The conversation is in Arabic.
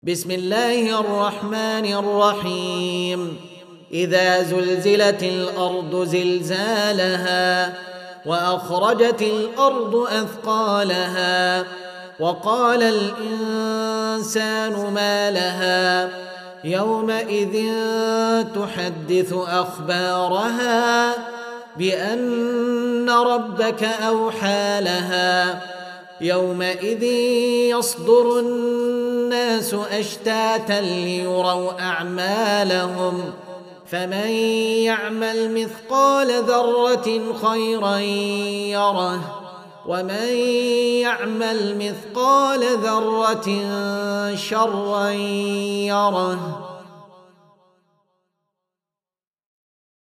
بسم الله الرحمن الرحيم. إذا زلزلت الأرض زلزالها وأخرجت الأرض أثقالها وقال الإنسان ما لها يومئذ تحدث أخبارها بأن ربك أوحى لها يومئذ يصدر الناس أشتاتا ليروا أعمالهم فمن يعمل مثقال ذرة خيرا يره ومن يعمل مثقال ذرة شرا يره.